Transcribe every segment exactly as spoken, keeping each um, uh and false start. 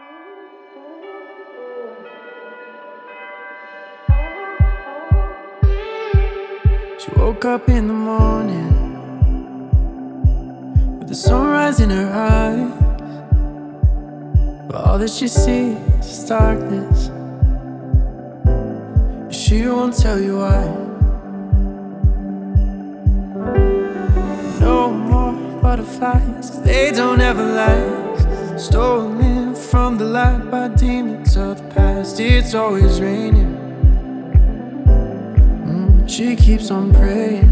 She woke up in the morning with the sunrise in her eyes, but all that she sees is darkness. She won't tell you why. No more butterflies, 'cause they don't ever last. Stolen from the light by demons of the past. It's always raining. mm, She keeps on praying.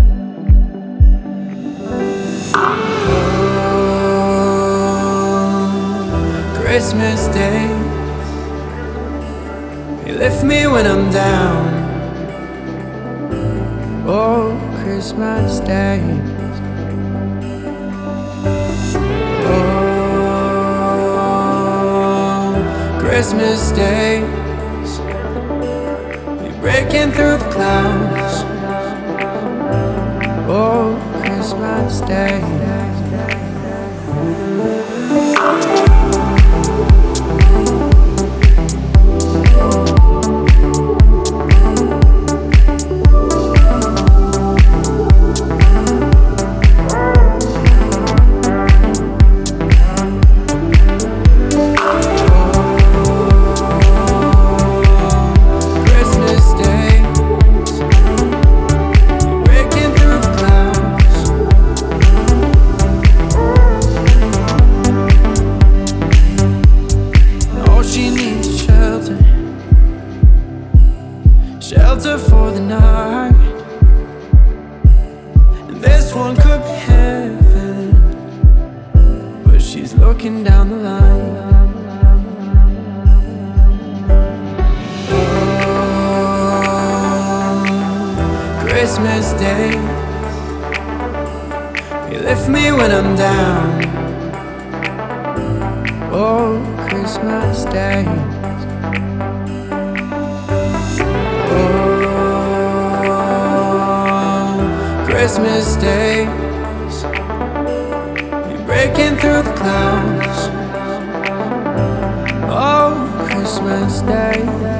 Oh, Christmas Day, you lift me when I'm down. Oh, Christmas Day. Oh, Christmas days, you breaking through the clouds. Oh, Christmas Day. Shelter for the night, and this one could be heaven, but she's looking down the line. Oh, Christmas Day, you lift me when I'm down. Oh, Christmas Day. Christmas days, you're breaking through the clouds. Oh, Christmas Day.